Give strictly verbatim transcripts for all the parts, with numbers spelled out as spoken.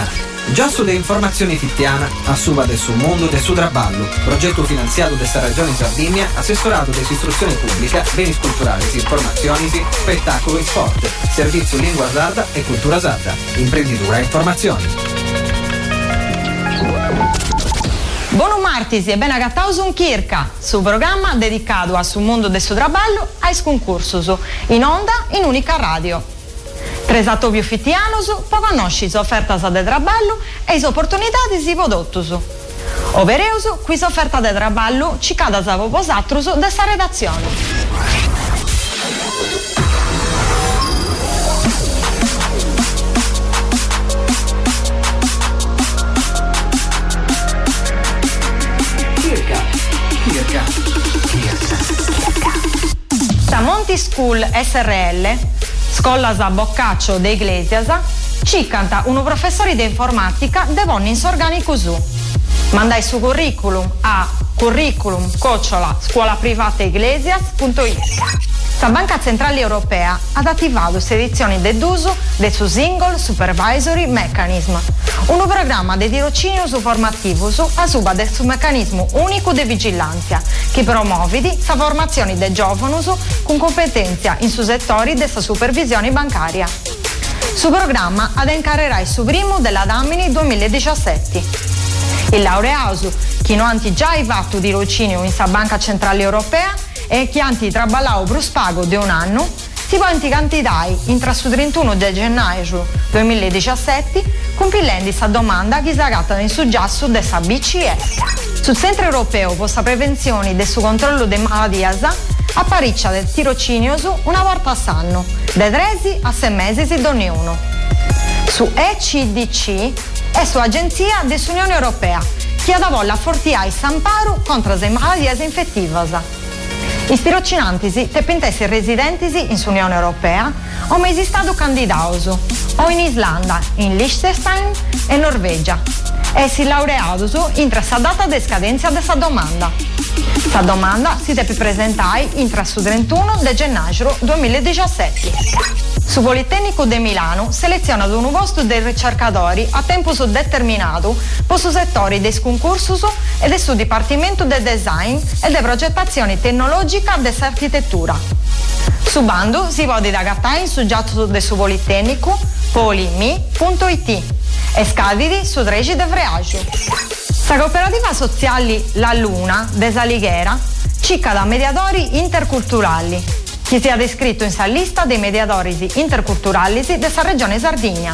Già su le informazioni fittiana, a suba del suo mondo del suo traballo, progetto finanziato desta Regione Sardegna, assessorato di istruzione pubblica, beni culturali, informazioni, spettacolo e sport, servizio lingua sarda e cultura sarda, imprenditura e informazioni. Buon martesi e ben agattaus un Kirka, su programma dedicato a su mondo del suo traballo ai concursos, in onda in unica radio. Tresato più fittianos, può conosci offertas de traballo e le opportunità di prodottos. Overeus, qui offerta de traballo ci cadas a vosatrus desta redazione. Monti School S R L, Scolas a Boccaccio de Iglesias, ci canta un professore di informatica de vonnis organicus. Mandai su curriculum a curriculum chiocciola scuola privata iglesias punto it. La Banca Centrale Europea ha attivato sedizioni de d'uso del suo Single Supervisory Mechanism, un programma di tirocinio su formativo su a suba del suo meccanismo unico di vigilanza che promuove la formazione dei giovani con competenza in su settori della supervisione bancaria. Su programma ad incarrerà il suo primo della Damini duemiladiciassette. Il laureato, che non ha già fatto tirocinio in sa Banca Centrale Europea e che hanno traballato per spago di un anno, si può candidare intra su trentuno di gennaio duemiladiciassette compilendo questa domanda che si agatta in suggesso della B C E. Sul Centro Europeo per la Prevenzione del suo controllo delle malattie appariccia del tirocinio una volta all'anno, da tre a sei mesi di ognuno. Su E C D C è su Agenzia dell'Unione Europea che ha da volla fortiare s'amparo contro le malattie infettive. I tirocinanti te pentessi residenti in Unione Europea o mai stato candidato o in Islanda, in Liechtenstein e Norvegia e si laureato intra sa data di scadenza della domanda. La domanda si deve presentare intra su trentuno di gennaio duemiladiciassette. Su Politecnico di Milano seleziona un posto dei ricercatori a tempo determinato per su settori dei concorsi e del suo Dipartimento di Design e di Progettazione Tecnologica dell'Architettura. Su bando si può agattare in soggetto del suo Politecnico polimi punto it e scadidi su tredici di Vreaggio. La cooperativa sociale La Luna de Salighera cicca da mediatori interculturali che sia descritto in sa lista dei mediatori interculturali della regione Sardegna.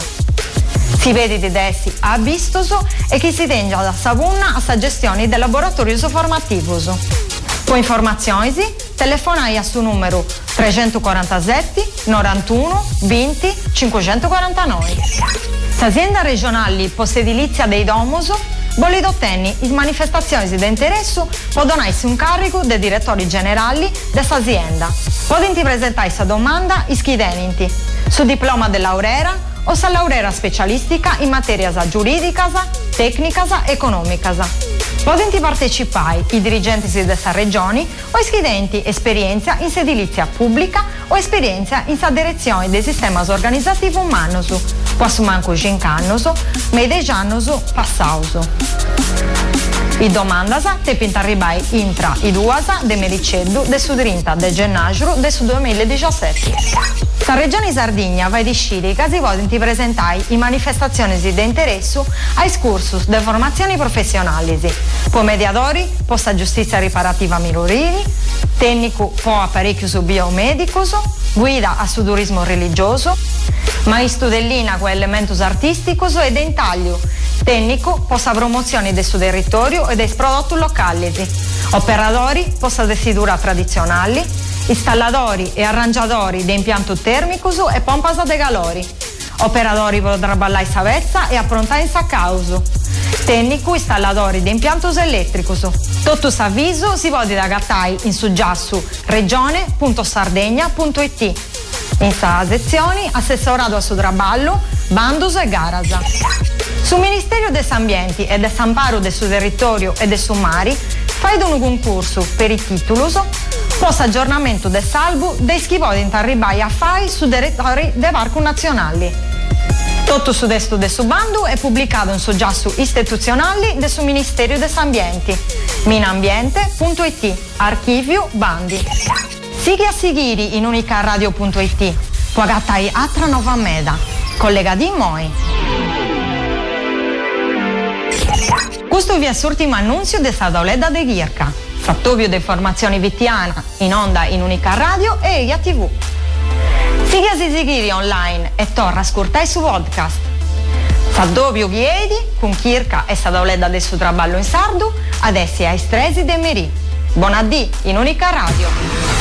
Si vede di essi a vistoso e che si tenga da Savunna a sa gestione del laboratorio formativo. Per informazioni telefonai a su numero trecentoquarantasette novantuno venti cinquecentoquarantanove. L'azienda regionale post-edilizia dei Domus vuole ottenere in manifestazioni di interesse può donarsi un carico dei direttori generali della azienda. Potete presentare questa domanda iscriventi su diploma di laurea o sa laurea specialistica in materia giuridica, tecnica e economica. Potete partecipare i dirigenti di questa regione o iscriventi esperienza in edilizia pubblica o esperienza in sa direzione dei sistemi organizzativi umani, quasi manco cinque anni, ma i dieci anni passati. I domandas te pinta arrivare intra i due de mericeddu del su trenta de gennaio del su duemiladiciassette. La Regione Sardegna va a decidere che si vogliono presentare in manifestazioni di interesse ai cursus de formazioni professionali, po mediatori, posta giustizia riparativa minorile, tecnico po apparecchios biomedicos, guida a su turismo religioso, maestro dell'Ina con elementos artisticos e dentaglio, tecnico possa promozione del suo territorio e dei prodotti locali, operatori possa desidura tradizionali, installatori e arrangiatori di impianto termicus e pompas de calori, operatori per traballare savezza e approntare in sa causa, tecnico installatori di impiantos elettricus. Tutto s'avviso si può agattare in suggiassu regione punto sardegna punto it. In sa sezione assessorato a su traballo, bandus e garas. Sul Ministero dell'Ambiente e dell'Amparo del suo territorio e del suo mari fai un concorso per i titolus post aggiornamento del salvo dei schivotti arrivai a fai su territori dei parchi nazionali. Tutto su desto de su bando è pubblicato in soggiasso istituzionali del suo Ministero dell'Ambiente, minambiente punto it, archivio bandi. Sighi a Sighiri in unicaradio punto it, quagattai Atra Nova Meda, collega di Moi. Questo vi è l'ultimo annunzio di Sadoleda de Ghirca, fattovio di formazione vittiana in onda in Unica Radio e I A T V. Sighi a Sighiri online e torna a scurtai su podcast. Sadovio Ghiedi, con Chirca e Sadoleda del suo traballo in sardo, adesso è ai stresi de Merì. Buonadì in Unica Radio.